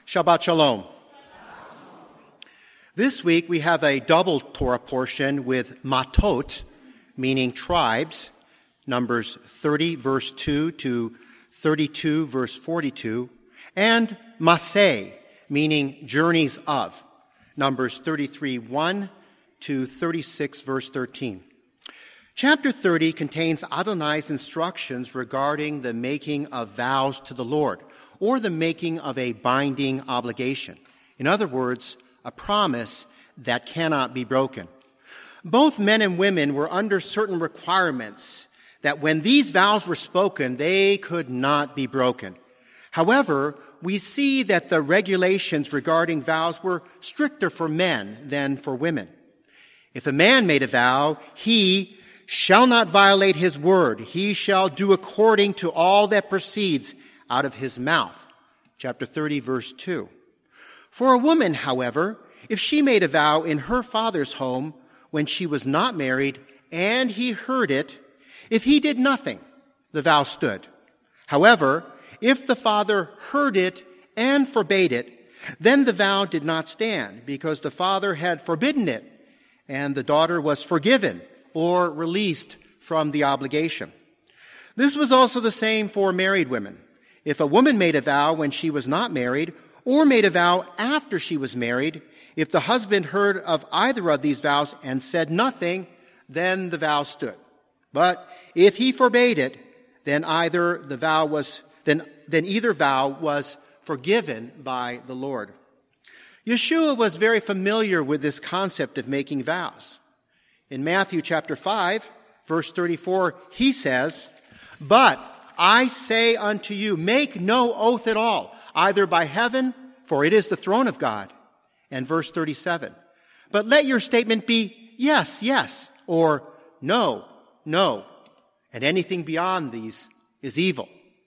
Shabbat Shalom. This week we have a double Torah portion with matot, meaning tribes, Numbers 30, verse 2 to 32, verse 42, and maseh, meaning journeys of, Numbers 33, 1 to 36, verse 13. Chapter 30 contains Adonai's instructions regarding the making of vows to the Lord, or the making of a binding obligation. In other words, a promise that cannot be broken. Both men and women were under certain requirements that when these vows were spoken, they could not be broken. However, we see that the regulations regarding vows were stricter for men than for women. If a man made a vow, he shall not violate his word. He shall do according to all that proceeds out of his mouth. Chapter 30, verse 2. For a woman, however, if she made a vow in her father's home when she was not married and he heard it, if he did nothing, the vow stood. However, if the father heard it and forbade it, then the vow did not stand because the father had forbidden it and the daughter was forgiven or released from the obligation. This was also the same for married women. If a woman made a vow when she was not married or made a vow after she was married, if the husband heard of either of these vows and said nothing, then the vow stood. But if he forbade it, then either vow was forgiven by the Lord. Yeshua was very familiar with this concept of making vows. In Matthew chapter 5, verse 34, he says, "But I say unto you, make no oath at all, either by heaven, for it is the throne of God." And verse 37, "But let your statement be yes, yes, or no, no, and anything beyond these is evil."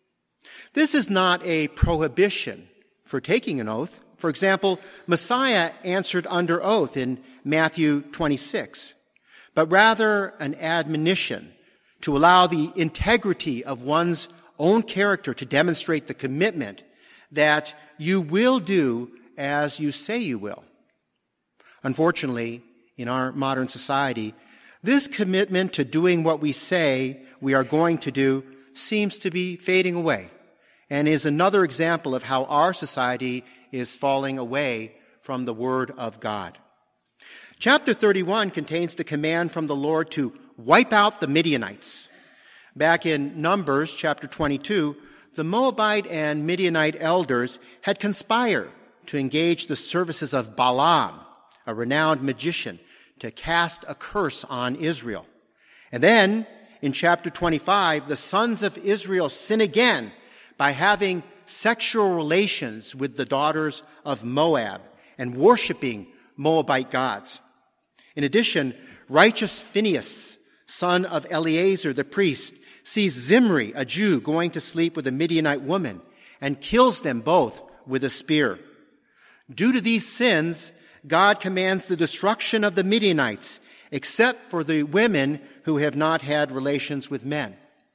This is not a prohibition for taking an oath. For example, Messiah answered under oath in Matthew 26, but rather an admonition to allow the integrity of one's own character to demonstrate the commitment that you will do as you say you will. Unfortunately, in our modern society, this commitment to doing what we say we are going to do seems to be fading away and is another example of how our society is falling away from the Word of God. Chapter 31 contains the command from the Lord to wipe out the Midianites. Back in Numbers chapter 22, the Moabite and Midianite elders had conspired to engage the services of Balaam, a renowned magician, to cast a curse on Israel. And then, in chapter 25, the sons of Israel sin again by having sexual relations with the daughters of Moab and worshiping Moabite gods. In addition, righteous Phinehas, son of Eleazar the priest, sees Zimri, a Jew, going to sleep with a Midianite woman and kills them both with a spear. Due to these sins, God commands the destruction of the Midianites, except for the women who have not had relations with men.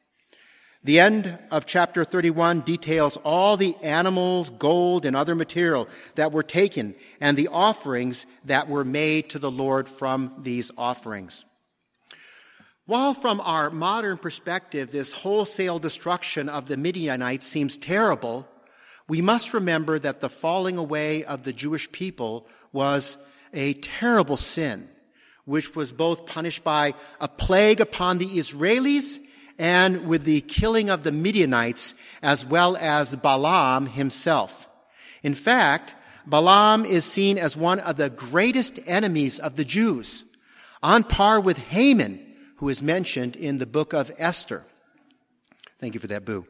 The end of chapter 31 details all the animals, gold, and other material that were taken and the offerings that were made to the Lord from these offerings. While from our modern perspective, this wholesale destruction of the Midianites seems terrible, we must remember that the falling away of the Jewish people was a terrible sin, which was both punished by a plague upon the Israelis and with the killing of the Midianites, as well as Balaam himself. In fact, Balaam is seen as one of the greatest enemies of the Jews, on par with Haman, who is mentioned in the book of Esther. Thank you for that, boo.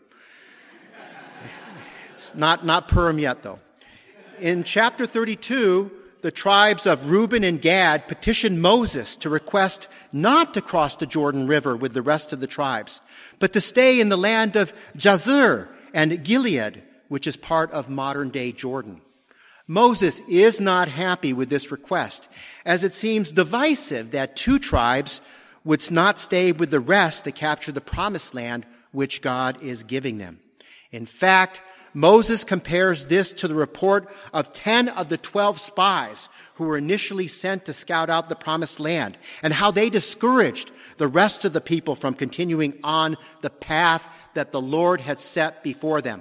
It's not Purim yet, though. In chapter 32, the tribes of Reuben and Gad petitioned Moses to request not to cross the Jordan River with the rest of the tribes, but to stay in the land of Jazer and Gilead, which is part of modern-day Jordan. Moses is not happy with this request, as it seems divisive that two tribes would not stay with the rest to capture the promised land which God is giving them. In fact, Moses compares this to the report of 10 of the 12 spies who were initially sent to scout out the promised land, and how they discouraged the rest of the people from continuing on the path that the Lord had set before them,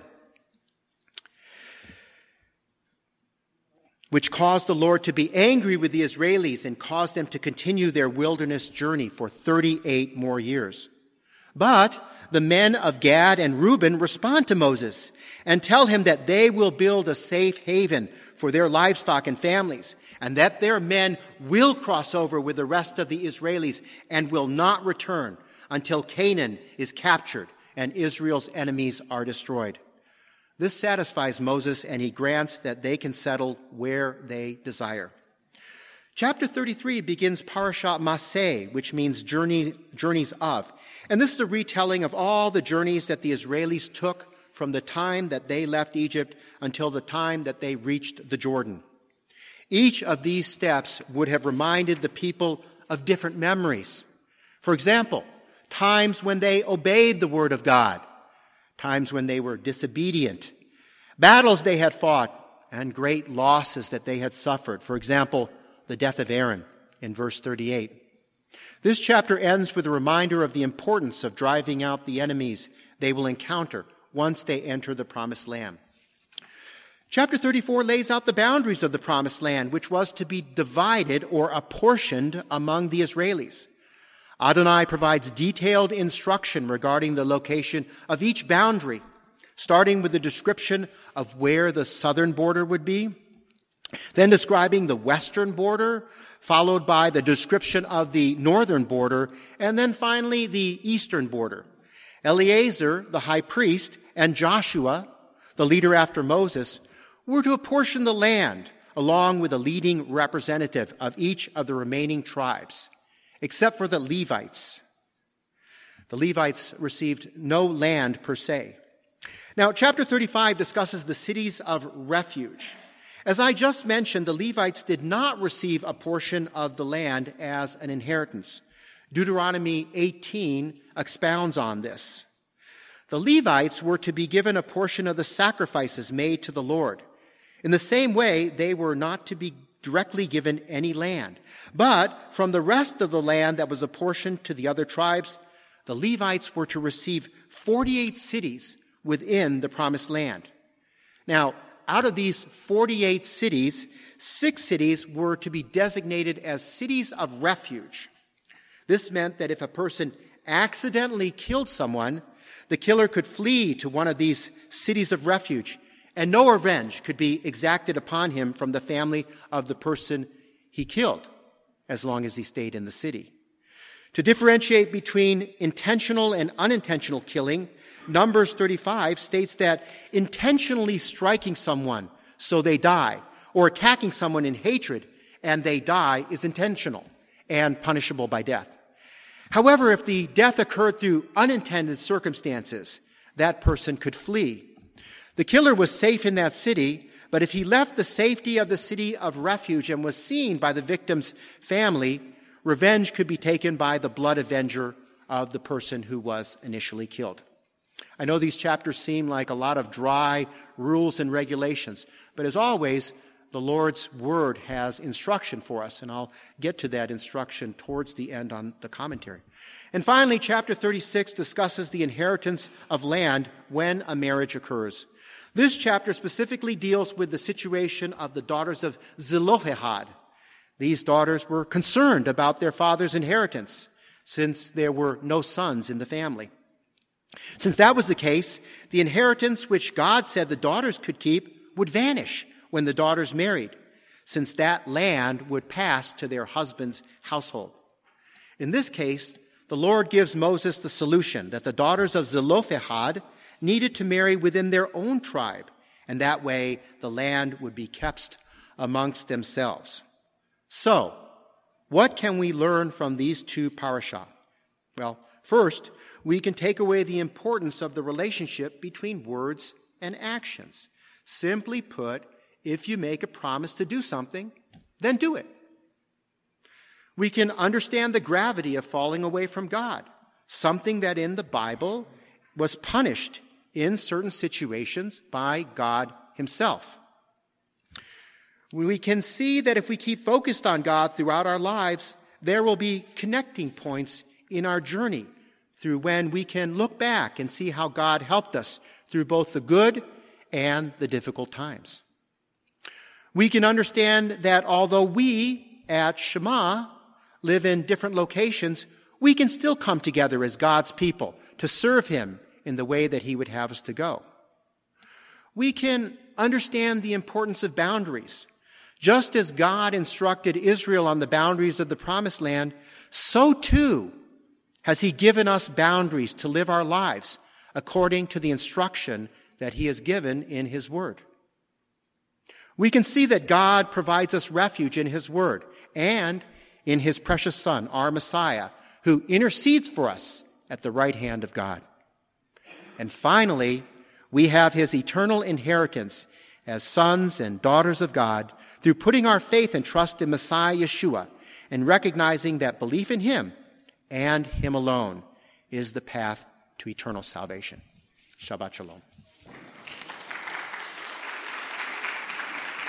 which caused the Lord to be angry with the Israelis and caused them to continue their wilderness journey for 38 more years. But the men of Gad and Reuben respond to Moses and tell him that they will build a safe haven for their livestock and families, and that their men will cross over with the rest of the Israelis and will not return until Canaan is captured and Israel's enemies are destroyed. This satisfies Moses, and he grants that they can settle where they desire. Chapter 33 begins Parashat Maseh, which means journeys of. And this is a retelling of all the journeys that the Israelis took from the time that they left Egypt until the time that they reached the Jordan. Each of these steps would have reminded the people of different memories. For example, times when they obeyed the word of God, times when they were disobedient, battles they had fought, and great losses that they had suffered. For example, the death of Aaron in verse 38. This chapter ends with a reminder of the importance of driving out the enemies they will encounter once they enter the promised land. Chapter 34 lays out the boundaries of the promised land, which was to be divided or apportioned among the Israelis. Adonai provides detailed instruction regarding the location of each boundary, starting with the description of where the southern border would be, then describing the western border, followed by the description of the northern border, and then finally the eastern border. Eleazar, the high priest, and Joshua, the leader after Moses, were to apportion the land along with a leading representative of each of the remaining tribes, except for the Levites. The Levites received no land per se. Now, chapter 35 discusses the cities of refuge. As I just mentioned, the Levites did not receive a portion of the land as an inheritance. Deuteronomy 18 expounds on this. The Levites were to be given a portion of the sacrifices made to the Lord. In the same way, they were not to be directly given any land. But from the rest of the land that was apportioned to the other tribes, the Levites were to receive 48 cities within the promised land. Now, out of these 48 cities, 6 cities were to be designated as cities of refuge. This meant that if a person accidentally killed someone, the killer could flee to one of these cities of refuge, and no revenge could be exacted upon him from the family of the person he killed, as long as he stayed in the city. To differentiate between intentional and unintentional killing, Numbers 35 states that intentionally striking someone so they die, or attacking someone in hatred and they die, is intentional and punishable by death. However, if the death occurred through unintended circumstances, that person could flee. The killer was safe in that city, but if he left the safety of the city of refuge and was seen by the victim's family, revenge could be taken by the blood avenger of the person who was initially killed. I know these chapters seem like a lot of dry rules and regulations, but as always, the Lord's Word has instruction for us, and I'll get to that instruction towards the end on the commentary. And finally, chapter 36 discusses the inheritance of land when a marriage occurs. This chapter specifically deals with the situation of the daughters of Zelophehad. These daughters were concerned about their father's inheritance, since there were no sons in the family. Since that was the case, the inheritance which God said the daughters could keep would vanish when the daughters married, since that land would pass to their husband's household. In this case, the Lord gives Moses the solution that the daughters of Zelophehad needed to marry within their own tribe, and that way the land would be kept amongst themselves. So, what can we learn from these two parashah? Well, first, we can take away the importance of the relationship between words and actions. Simply put, if you make a promise to do something, then do it. We can understand the gravity of falling away from God, something that in the Bible was punished in certain situations by God himself. We can see that if we keep focused on God throughout our lives, there will be connecting points in our journey through when we can look back and see how God helped us through both the good and the difficult times. We can understand that although we at Shema live in different locations, we can still come together as God's people to serve him in the way that he would have us to go. We can understand the importance of boundaries. Just as God instructed Israel on the boundaries of the promised land, so too has he given us boundaries to live our lives according to the instruction that he has given in his word. We can see that God provides us refuge in his word and in his precious Son, our Messiah, who intercedes for us at the right hand of God. And finally, we have his eternal inheritance as sons and daughters of God through putting our faith and trust in Messiah Yeshua and recognizing that belief in him and him alone is the path to eternal salvation. Shabbat Shalom.